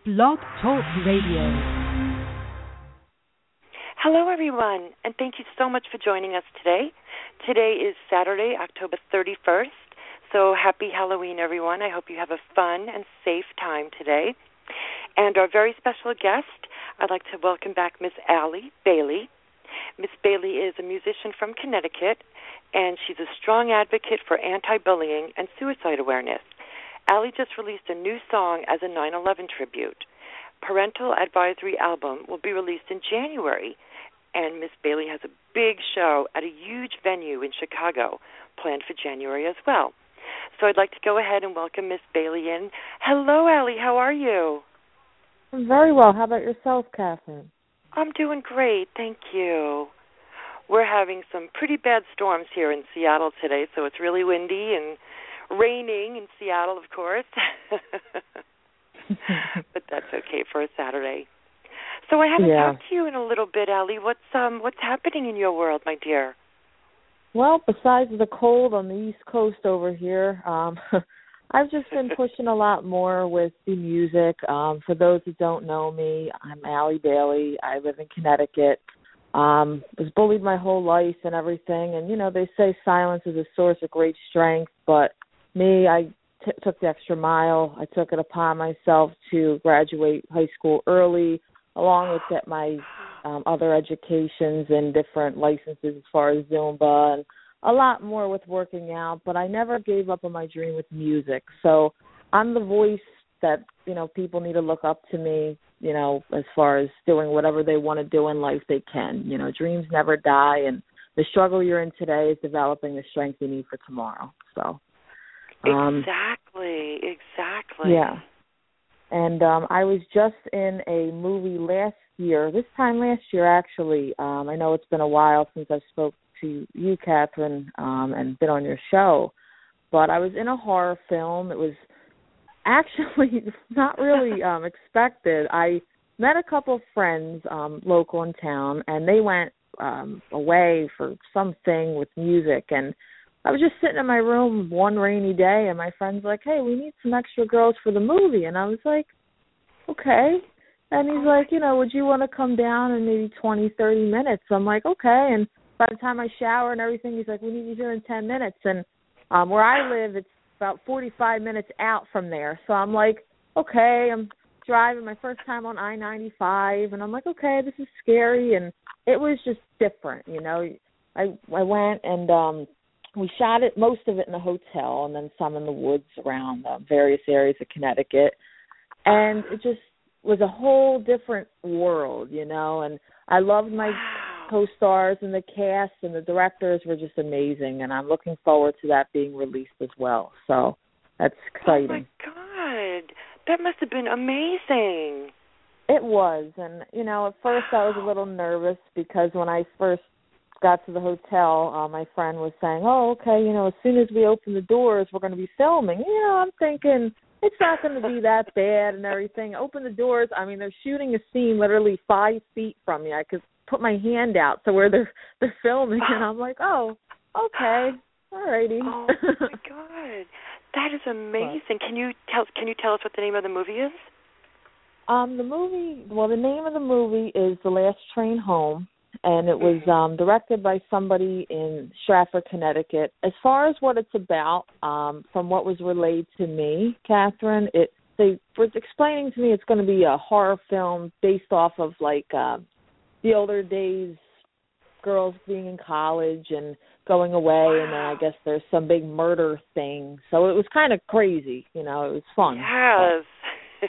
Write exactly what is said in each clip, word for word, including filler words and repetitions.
Blog Talk Radio. Hello, everyone, and thank you so much for joining us today. Today is Saturday, October thirty-first, so happy Halloween, everyone. I hope you have a fun and safe time today. And our very special guest, I'd like to welcome back Miss Allie Bailey. Miss Bailey is a musician from Connecticut, and she's a strong advocate for anti-bullying and suicide awareness. Allie just released a new song as a nine eleven tribute. Parental Advisory album will be released in January, and Miss Bailey has a big show at a huge venue in Chicago planned for January as well. So I'd like to go ahead and welcome Miss Bailey in. Hello, Allie. How are you? I'm very well. How about yourself, Catherine? I'm doing great. Thank you. We're having some pretty bad storms here in Seattle today, so it's really windy and raining in Seattle, of course. But that's okay for a Saturday. So I haven't yeah. talked to you in a little bit, Allie. What's um what's happening in your world, my dear? Well, besides the cold on the East Coast over here, um, I've just been pushing a lot more with the music. Um, for those who don't know me, I'm Allie Bailey. I live in Connecticut. Um, was bullied my whole life and everything. And, you know, they say silence is a source of great strength, but me, I t- took the extra mile. I took it upon myself to graduate high school early, along with get my um, other educations and different licenses as far as Zumba and a lot more with working out. But I never gave up on my dream with music. So I'm the voice that, you know, people need to look up to me, you know, as far as doing whatever they want to do in life, they can. You know, dreams never die, and the struggle you're in today is developing the strength you need for tomorrow. So. Um, exactly, exactly. Yeah. And um, I was just in a movie last year, this time last year actually. Um, I know it's been a while since I spoke to you, Catherine, um, and been on your show, but I was in a horror film. It was actually not really um, expected. I met a couple of friends um, local in town, and they went um, away for something with music, and I was just sitting in my room one rainy day, and my friend's like, hey, we need some extra girls for the movie. And I was like, okay. And he's like, you know, would you want to come down in maybe twenty, thirty minutes? I'm like, okay. And by the time I shower and everything, he's like, we need you here in ten minutes. And um, where I live, it's about forty-five minutes out from there. So I'm like, okay, I'm driving my first time on I ninety-five. And I'm like, okay, this is scary. And it was just different, you know. I, I went and um, we shot it, most of it in a hotel, and then some in the woods around uh, various areas of Connecticut. And it just was a whole different world, you know. And I loved my co-stars and the cast, and the directors were just amazing. And I'm looking forward to that being released as well. So that's exciting. Oh, my God. That must have been amazing. It was. And, you know, at first I was a little nervous because when I first got to the hotel, uh, my friend was saying, oh, okay, you know, as soon as we open the doors, we're going to be filming. You know, I'm thinking it's not going to be that bad and everything. Open the doors. I mean, they're shooting a scene literally five feet from me. I could put my hand out to where they're they're filming, and I'm like, oh, okay, all righty. Oh, my God. That is amazing. Can you tell Can you tell us what the name of the movie is? Um, the movie, well, the name of the movie is The Last Train Home. And it was um, directed by somebody in Stratford, Connecticut. As far as what it's about, um, from what was relayed to me, Catherine, it they were explaining to me it's going to be a horror film based off of, like, uh, the older days, girls being in college and going away, wow. and then I guess there's some big murder thing. So it was kind of crazy, you know. It was fun. Yes.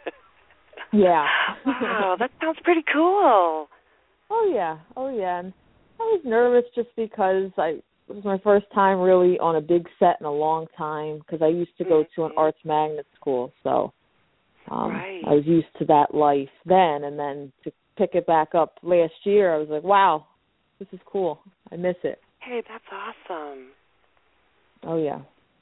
Yeah. Wow, that sounds pretty cool. Oh, yeah. Oh, yeah. And I was nervous just because I it was my first time really on a big set in a long time because I used to go to an arts magnet school. So um, right. I was used to that life then. And then to pick it back up last year, I was like, wow, this is cool. I miss it. Hey, that's awesome. Oh, yeah.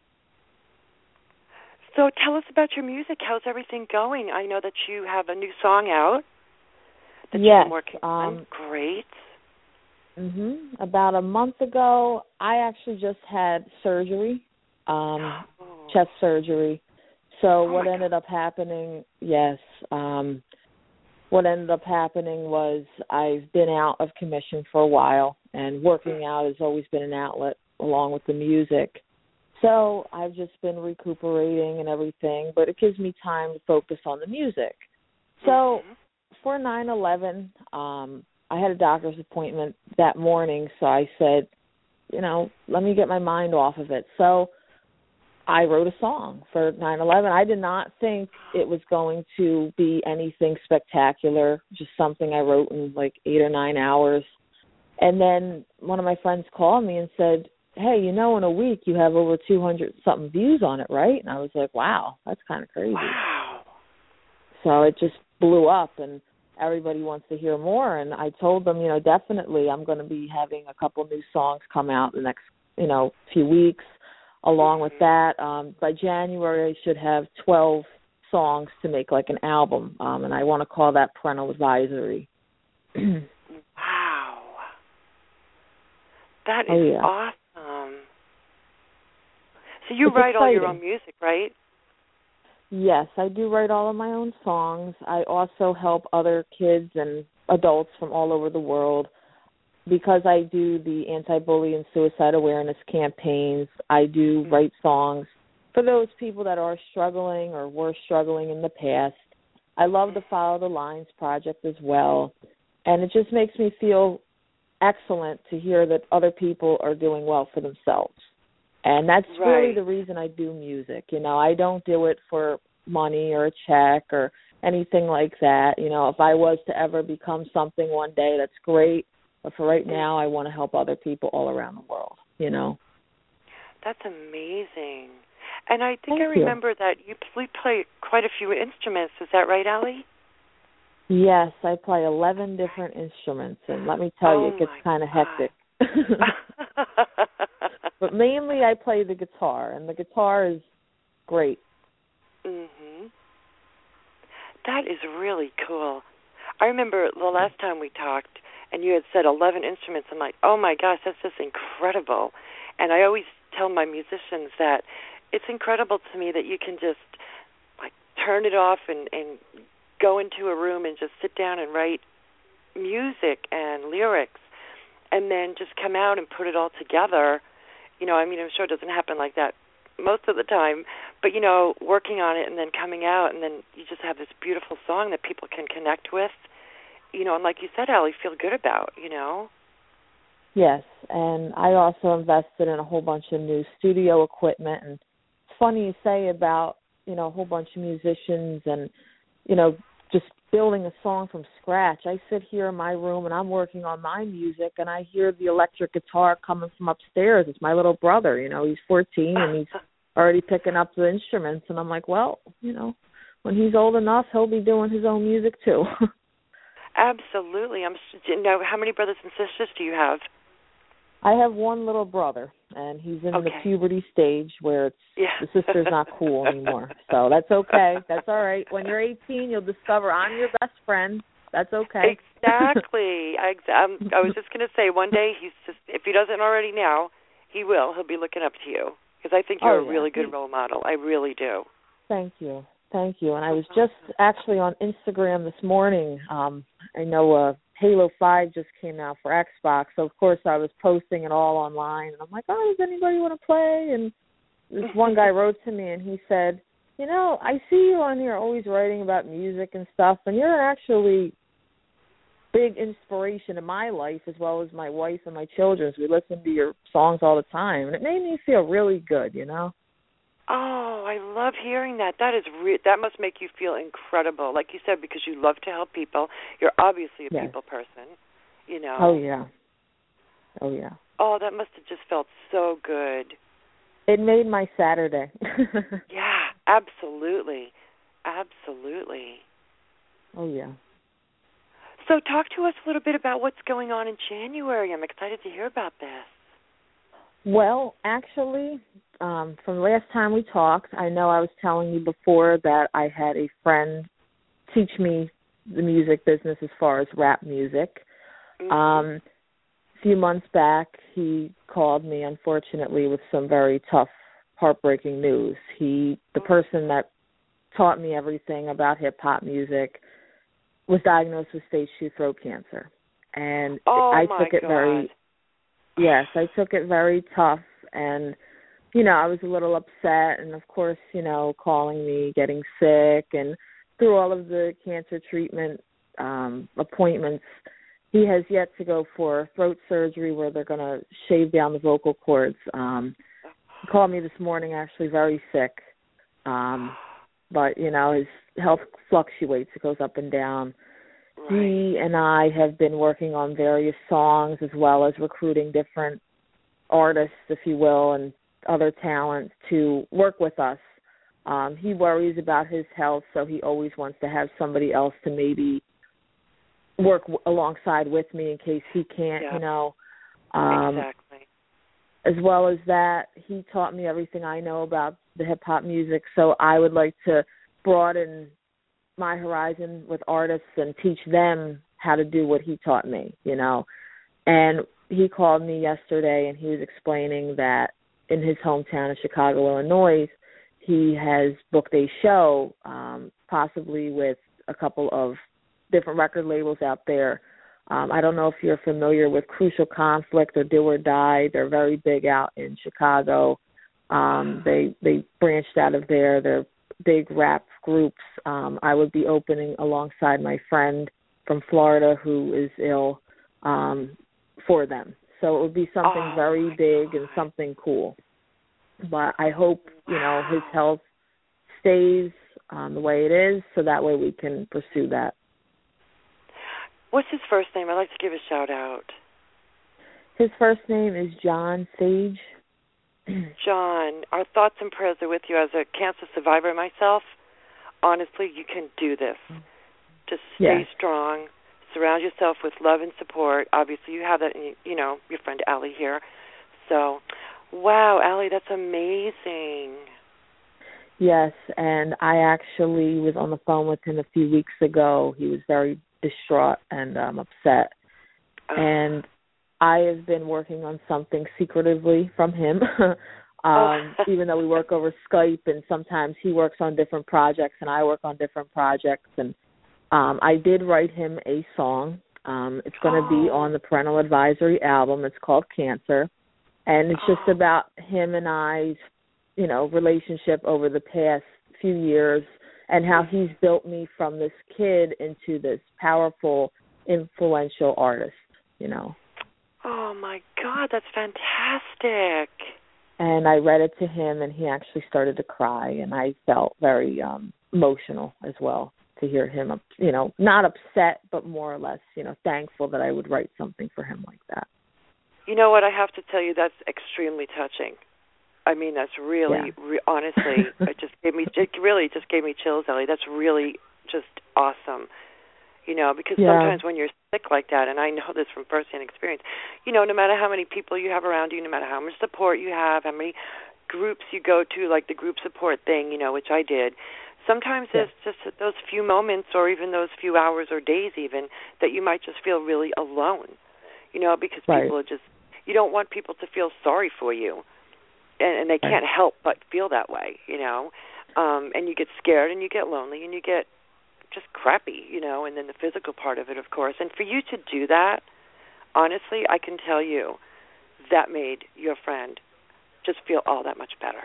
So tell us about your music. How's everything going? I know that you have a new song out. That yes, you've been working on. Um, Great. Mhm. About a month ago, I actually just had surgery, um, oh. chest surgery, So oh what ended God. up happening, yes, um, what ended up happening was I've been out of commission for a while, and working out has always been an outlet along with the music. So I've just been recuperating and everything, but it gives me time to focus on the music. So mm-hmm. for nine eleven, um, I had a doctor's appointment that morning, so I said, you know, let me get my mind off of it. So I wrote a song for nine eleven. I did not think it was going to be anything spectacular, just something I wrote in like eight or nine hours. And then one of my friends called me and said, hey, you know, in a week you have over two hundred something views on it, right? And I was like, wow, that's kind of crazy. Wow. So it just blew up, and everybody wants to hear more. And I told them, you know, definitely I'm going to be having a couple new songs come out the next, you know, few weeks. Along with that, um, by January I should have twelve songs to make like an album, um, and I want to call that Parental Advisory. Wow. That is oh, yeah. awesome. So you it's write exciting. all your own music, right? Yes, I do write all of my own songs. I also help other kids and adults from all over the world. Because I do the anti-bully and suicide awareness campaigns, I do mm-hmm. write songs for those people that are struggling or were struggling in the past. I love the Follow the Lines project as well, and it just makes me feel excellent to hear that other people are doing well for themselves. And that's right. really the reason I do music. You know, I don't do it for money or a check or anything like that. You know, if I was to ever become something one day, that's great. But for right now, I want to help other people all around the world, you know. That's amazing. And I think Thank I remember you. that you play quite a few instruments. Is that right, Allie? Yes, I play eleven different instruments, and let me tell oh you, it gets kind of God. hectic. But mainly I play the guitar, and the guitar is great. Mhm. That is really cool. I remember the last time we talked, and you had said eleven instruments. I'm like, oh, my gosh, that's just incredible. And I always tell my musicians that it's incredible to me that you can just, like, turn it off and, and go into a room and just sit down and write music and lyrics and then just come out and put it all together. You know, I mean, I'm sure it doesn't happen like that most of the time, but, you know, working on it and then coming out, and then you just have this beautiful song that people can connect with. You know, and like you said, Allie, feel good about, you know? Yes, and I also invested in a whole bunch of new studio equipment. And it's funny you say about, you know, a whole bunch of musicians and, you know, just building a song from scratch. I sit here in my room and I'm working on my music, and I hear the electric guitar coming from upstairs. It's my little brother, you know, he's fourteen and he's already picking up the instruments. And I'm like, well, you know, when he's old enough, he'll be doing his own music too. Absolutely. I'm. You know, how many brothers and sisters do you have? I have one little brother, and he's in okay. the puberty stage where it's, yeah. the sister's not cool anymore. So that's okay. That's all right. When you're eighteen, you'll discover I'm your best friend. That's okay. Exactly. I, um, I was just going to say, one day, he's just, if he doesn't already now, he will. He'll be looking up to you, because I think you're oh, a yeah. really good role model. I really do. Thank you. Thank you. And I was just actually on Instagram this morning. Um, I know uh, Halo five just came out for Xbox, so of course I was posting it all online. And I'm like, oh, does anybody want to play? And this one guy wrote to me, and he said, you know, I see you on here always writing about music and stuff, and you're an actually big inspiration in my life as well as my wife and my children's. We listen to your songs all the time, and it made me feel really good, you know? Oh, I love hearing that. That is re- that must make you feel incredible. Like you said, because you love to help people. You're obviously a yes. people person, you know. Oh, yeah. Oh, yeah. Oh, that must have just felt so good. It made my Saturday. yeah, absolutely. Absolutely. Oh, yeah. So talk to us a little bit about what's going on in January. I'm excited to hear about this. Well, actually, um, from the last time we talked, I know I was telling you before that I had a friend teach me the music business as far as rap music. Mm-hmm. Um, a few months back, he called me, unfortunately, with some very tough, heartbreaking news. He, the person that taught me everything about hip-hop music, was diagnosed with stage two throat cancer. And oh I my took it God. very, yes, I took it very tough. And, you know, I was a little upset. And, of course, you know, calling me, getting sick, and through all of the cancer treatment um, appointments, he has yet to go for throat surgery where they're going to shave down the vocal cords. Um, he called me this morning actually very sick. Um, but, you know, his health fluctuates. It goes up and down. Right. He and I have been working on various songs as well as recruiting different artists, if you will, and other talent to work with us. Um, he worries about his health, so he always wants to have somebody else to maybe work w- alongside with me in case he can't, yeah. you know. Um, exactly. As well as that, he taught me everything I know about the hip-hop music, so I would like to broaden my horizon with artists and teach them how to do what he taught me, you know. And he called me yesterday, and he was explaining that in his hometown of Chicago, Illinois, he has booked a show, um, possibly with a couple of different record labels out there. Um, I don't know if you're familiar with Crucial Conflict or Do or Die. They're very big out in Chicago. Um, they they branched out of there. They're big rap groups. Um, I would be opening alongside my friend from Florida who is ill um, for them. So it would be something oh, very big God. and something cool. But I hope, you know, his health stays um, the way it is, so that way we can pursue that. What's his first name? I'd like to give a shout out. His first name is John Sage. John, our thoughts and prayers are with you. As a cancer survivor myself, honestly, you can do this. Just stay yes. strong. Surround yourself with love and support. Obviously, you have that, in, you know, your friend Allie here. So, wow, Allie, that's amazing. Yes, and I actually was on the phone with him a few weeks ago. He was very distraught and um, upset. Oh. And I have been working on something secretively from him, um, oh. even though we work over Skype, and sometimes he works on different projects and I work on different projects. And um, I did write him a song. Um, it's going to oh. be on the Parental Advisory album. It's called Cancer. And it's oh. just about him and I's, you know, relationship over the past few years and how he's built me from this kid into this powerful, influential artist, you know. Oh, my God, that's fantastic. And I read it to him, and he actually started to cry, and I felt very um, emotional as well to hear him, you know, not upset, but more or less, you know, thankful that I would write something for him like that. You know what, I have to tell you, that's extremely touching. I mean, that's really, yeah. re- honestly, it just gave me, it really just gave me chills, Ellie. That's really just awesome. You know, because yeah. sometimes when you're sick like that, and I know this from firsthand experience, you know, no matter how many people you have around you, no matter how much support you have, how many groups you go to, like the group support thing, you know, which I did, sometimes yeah. there's just those few moments or even those few hours or days even that you might just feel really alone, you know, because right. people are just, you don't want people to feel sorry for you, and, and they right. can't help but feel that way, you know, um, and you get scared and you get lonely and you get just crappy, you know, and then the physical part of it, of course. And for you to do that, honestly, I can tell you that made your friend just feel all that much better.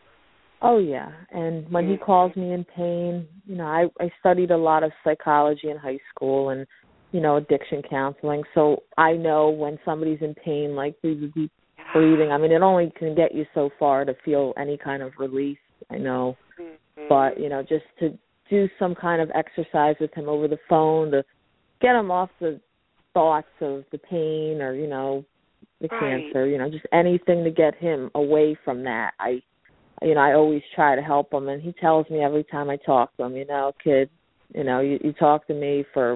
Oh, yeah. And when mm-hmm. he calls me in pain, you know, I, I studied a lot of psychology in high school and, you know, addiction counseling. So I know when somebody's in pain, like through deep breathing, I mean, it only can get you so far to feel any kind of relief, I know. Mm-hmm. But, you know, just to do some kind of exercise with him over the phone to get him off the thoughts of the pain or, you know, the right. cancer, you know, just anything to get him away from that. I, you know, I always try to help him, and he tells me every time I talk to him, you know, kid, you know, you, you talk to me for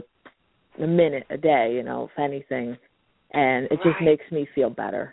a minute a day, you know, if anything, and it right. just makes me feel better.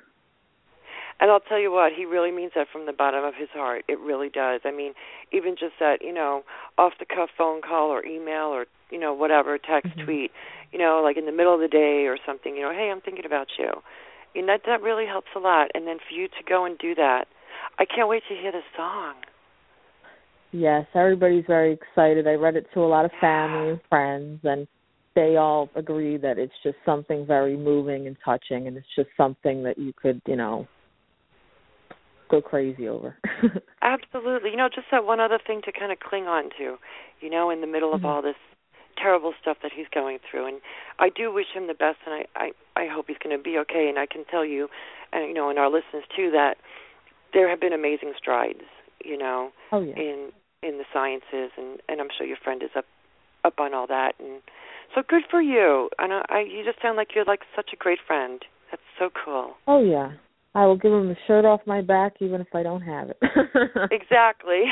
And I'll tell you what, he really means that from the bottom of his heart. It really does. I mean, even just that, you know, off-the-cuff phone call or email or, you know, whatever, text, mm-hmm. tweet, you know, like in the middle of the day or something, you know, hey, I'm thinking about you. You know, that, that really helps a lot. And then for you to go and do that, I can't wait to hear the song. Yes, everybody's very excited. I read it to a lot of family Yeah. and friends, and they all agree that it's just something very moving and touching, and it's just something that you could, you know, go crazy over. Absolutely. You know, just that one other thing to kind of cling on to, you know, in the middle of Mm-hmm. all this terrible stuff that he's going through. And I do wish him the best, and I, I, I hope he's going to be okay. And I can tell you, and, you know, and our listeners too, that there have been amazing strides, you know, Oh, yeah. in in the sciences, and, and I'm sure your friend is up up on all that. And so good for you. And I, I, you just sound like you're like such a great friend. That's so cool. Oh, yeah. I will give him the shirt off my back even if I don't have it. Exactly.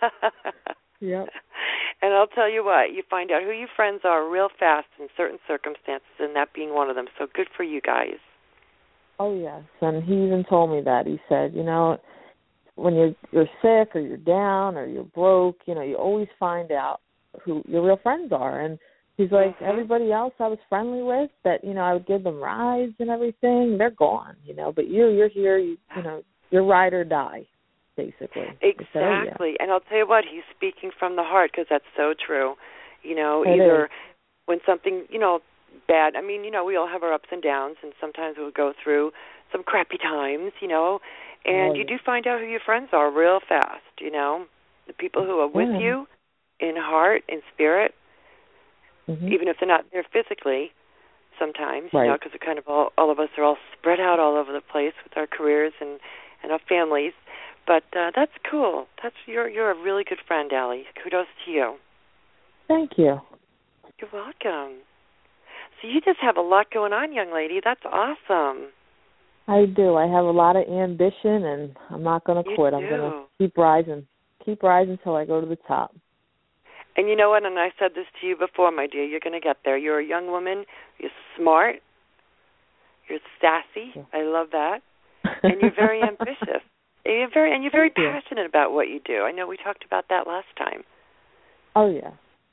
Yep. And I'll tell you what, you find out who your friends are real fast in certain circumstances, and that being one of them. So good for you guys. Oh, yes. And he even told me that. He said, you know, when you're you're sick or you're down or you're broke, you know, you always find out who your real friends are. And he's like, Mm-hmm. everybody else I was friendly with that, you know, I would give them rides and everything, they're gone, you know. But you, you're here, you, you know, you're ride or die, basically. Exactly. So, yeah. And I'll tell you what, he's speaking from the heart, because that's so true. You know, It either is. when something, you know, bad, I mean, you know, we all have our ups and downs, and sometimes we'll go through some crappy times, you know, and Oh, you yeah. do find out who your friends are real fast, you know, the people who are with Yeah. you in heart, in spirit, Mm-hmm. even if they're not there physically sometimes, you Right. know, because kind of all, all of us are all spread out all over the place with our careers and, and our families. But uh, that's cool. That's you're you're a really good friend, Allie. Kudos to you. Thank you. You're welcome. So you just have a lot going on, young lady. That's awesome. I do. I have a lot of ambition, and I'm not going to You quit. do. I'm going to keep rising, keep rising until I go to the top. And you know what? And I said this to you before, my dear. You're going to get there. You're a young woman. You're smart. You're sassy. Yeah. I love that. And you're very ambitious. And you're very and you're very Thank you. passionate about what you do. I know we talked about that last time. Oh, yeah.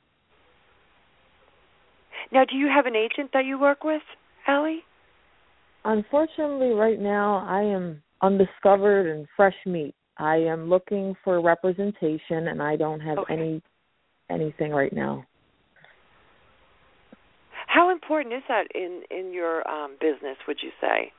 Now, do you have an agent that you work with, Allie? Unfortunately, right now, I am undiscovered and fresh meat. I am looking for representation, and I don't have Okay. any anything right now. How important is that in, in your um, business, would you say?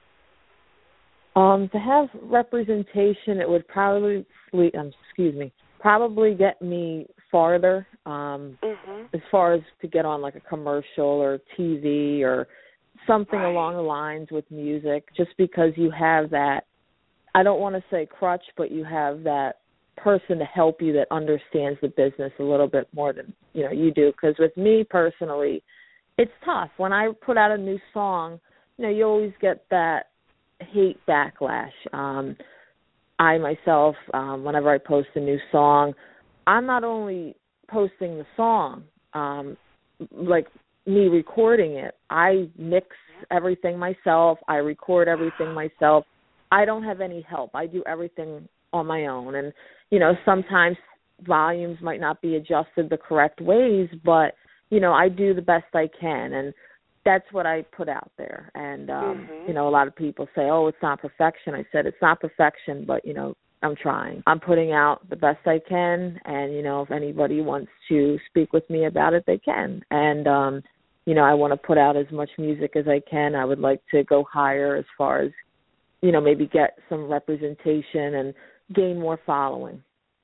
Um, to have representation, it would probably, um, excuse me, probably get me farther um, Mm-hmm. as far as to get on like a commercial or T V or something Right. along the lines with music, just because you have that, I don't want to say crutch, but you have that person to help you that understands the business a little bit more than, you know, you do. Because with me personally, it's tough. When I put out a new song, you know, you always get that hate backlash. Um, I myself, um, whenever I post a new song, I'm not only posting the song, um, like me recording it, I mix everything myself, I record everything myself. I don't have any help. I do everything on my own. And, you know, sometimes volumes might not be adjusted the correct ways, but, you know, I do the best I can. And that's what I put out there. And, um, Mm-hmm. you know, a lot of people say, oh, it's not perfection. I said, it's not perfection, but, you know, I'm trying. I'm putting out the best I can. And, you know, if anybody wants to speak with me about it, they can. And, um, you know, I want to put out as much music as I can. I would like to go higher as far as, you know, maybe get some representation and gain more following.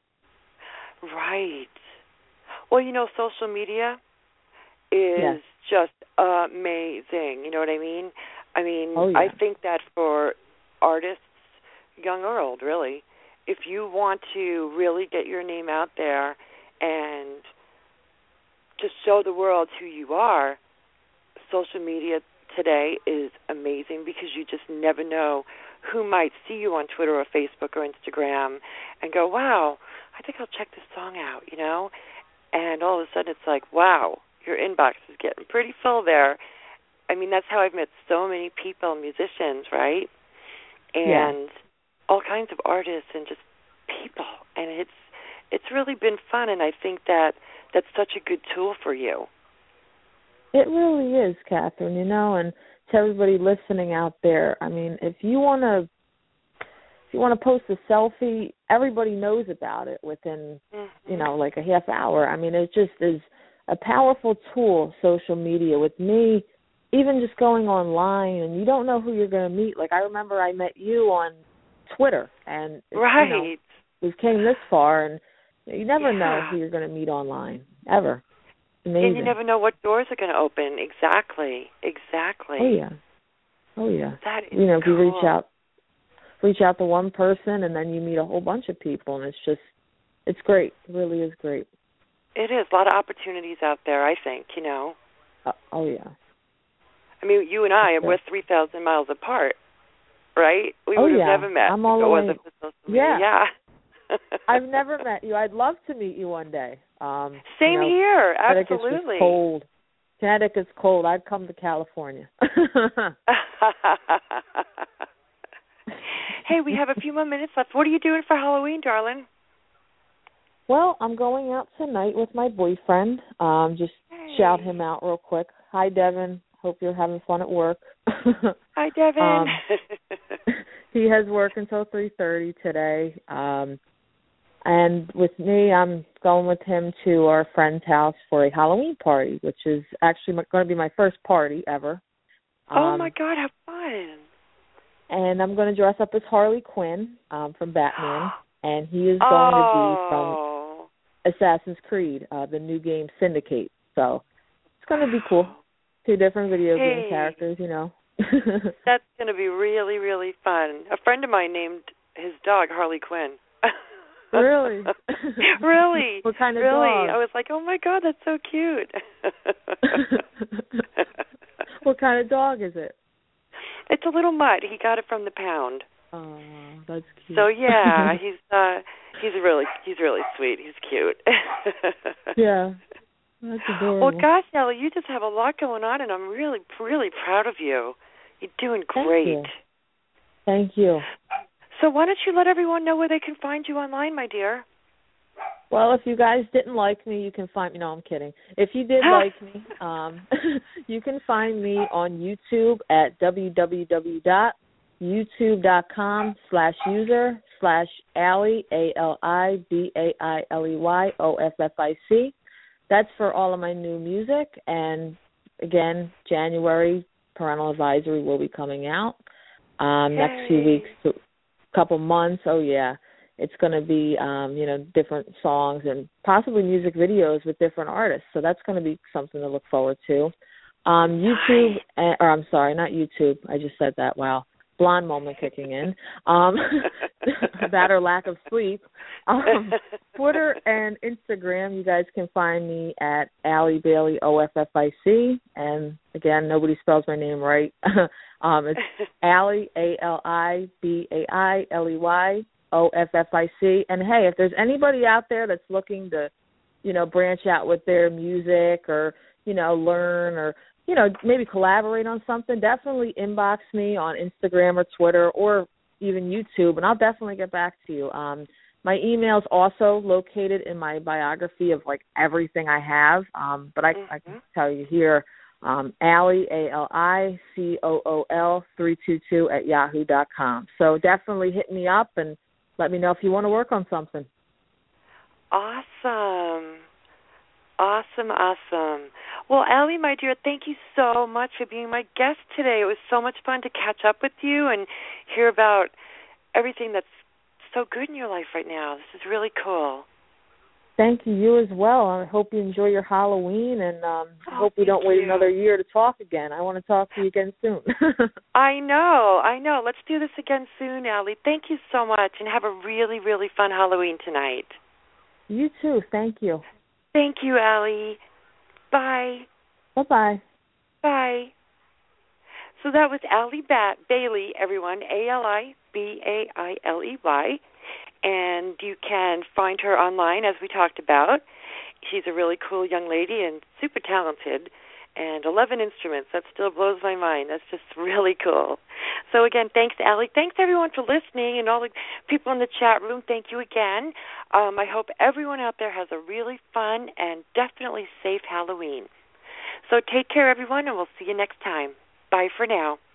Right. Well, you know, social media is Yes. just amazing. You know what I mean? I mean, Oh, yeah. I think that for artists, young or old, really, if you want to really get your name out there and just show the world who you are, social media today is amazing, because you just never know who might see you on Twitter or Facebook or Instagram and go, wow, I think I'll check this song out, you know? And all of a sudden it's like, wow, your inbox is getting pretty full there. I mean, that's how I've met so many people, musicians, right? And yeah. all kinds of artists and just people. And it's it's really been fun, and I think that that's such a good tool for you. It really is, Catherine, you know, and to everybody listening out there, I mean, if you want to if you want to post a selfie, everybody knows about it within, mm-hmm. you know, like a half hour. I mean, it just is a powerful tool, social media. With me, even just going online, and you don't know who you're going to meet. Like, I remember I met you on Twitter, and right. you know, we came this far, and you never yeah. know who you're going to meet online, ever. Amazing. And you never know what doors are going to open. Exactly. Exactly. Oh, yeah. Oh, yeah. That is you know, if cool. you reach out, reach out to one person, and then you meet a whole bunch of people, and it's just, it's great. It really is great. It is. A lot of opportunities out there, I think, you know. Uh, oh, yeah. I mean, you and I, That's we're it. three thousand miles apart, right? We oh, would have yeah. never met I'm all if it the way. wasn't for social media. Yeah. Yeah. I've never met you. I'd love to meet you one day. Um, Same you know, here. Connecticut's Absolutely. just cold. Connecticut's cold. I'd come to California. Hey, we have a few more minutes left. What are you doing for Halloween, darling? Well, I'm going out tonight with my boyfriend. Um, just hey. shout him out real quick. Hi, Devin. Hope you're having fun at work. Hi, Devin. um, he has work until three thirty today. Um, and with me, I'm going with him to our friend's house for a Halloween party, which is actually going to be my first party ever. Um, oh, my God, how fun. And I'm going to dress up as Harley Quinn um, from Batman. And he is going oh. to be from Assassin's Creed, uh, the new game Syndicate. So it's going to be cool. Two different video hey. game characters, you know. That's going to be really, really fun. A friend of mine named his dog Harley Quinn. Really? Really? What kind of really? dog? I was like, oh, my God, that's so cute. What kind of dog is it? It's a little mutt. He got it from the pound. Oh, that's cute. So yeah, he's uh he's really he's really sweet. He's cute. Yeah. That's adorable. Well, gosh, Ellie, you just have a lot going on, and I'm really really proud of you. You're doing great. Thank you. Thank you. So why don't you let everyone know where they can find you online, my dear? Well, if you guys didn't like me, you can find me. No, I'm kidding. If you did like me, um, you can find me on YouTube at www.youtube.com slash user slash Allie, A L I B A I L E Y O F F I C. That's for all of my new music. And, again, January, Parental Advisory will be coming out. Um, hey. Next few weeks, a couple months, oh, yeah. It's going to be, um, you know, different songs and possibly music videos with different artists. So that's going to be something to look forward to. Um, YouTube, uh, or I'm sorry, not YouTube. I just said that. Wow. Blonde moment kicking in. Um, that or lack of sleep. Um, Twitter and Instagram, you guys can find me at Allie Bailey, O F F I C. And, again, nobody spells my name right. um, it's Allie, A L I B A I L E Y. O F F I C. And, hey, if there's anybody out there that's looking to, you know, branch out with their music or, you know, learn or, you know, maybe collaborate on something, definitely inbox me on Instagram or Twitter or even YouTube, and I'll definitely get back to you. Um, my email's also located in my biography of, like, everything I have, um, but I, mm-hmm. I can tell you here, um, Allie, A L I C O O L three two two at yahoo dot com. So definitely hit me up and let me know if you want to work on something. Awesome. Awesome, awesome. Well, Allie, my dear, thank you so much for being my guest today. It was so much fun to catch up with you and hear about everything that's so good in your life right now. This is really cool. Thank you. You as well. I hope you enjoy your Halloween, and um, I oh, hope we don't wait you. another year to talk again. I want to talk to you again soon. I know. I know. Let's do this again soon, Allie. Thank you so much, and have a really, really fun Halloween tonight. You too. Thank you. Thank you, Allie. Bye. Bye-bye. Bye. So that was Allie ba- Bailey, everyone, A L I B A I L E Y. And you can find her online, as we talked about. She's a really cool young lady and super talented, and eleven instruments. That still blows my mind. That's just really cool. So, again, thanks, Allie. Thanks, everyone, for listening, and all the people in the chat room. Thank you again. Um, I hope everyone out there has a really fun and definitely safe Halloween. So take care, everyone, and we'll see you next time. Bye for now.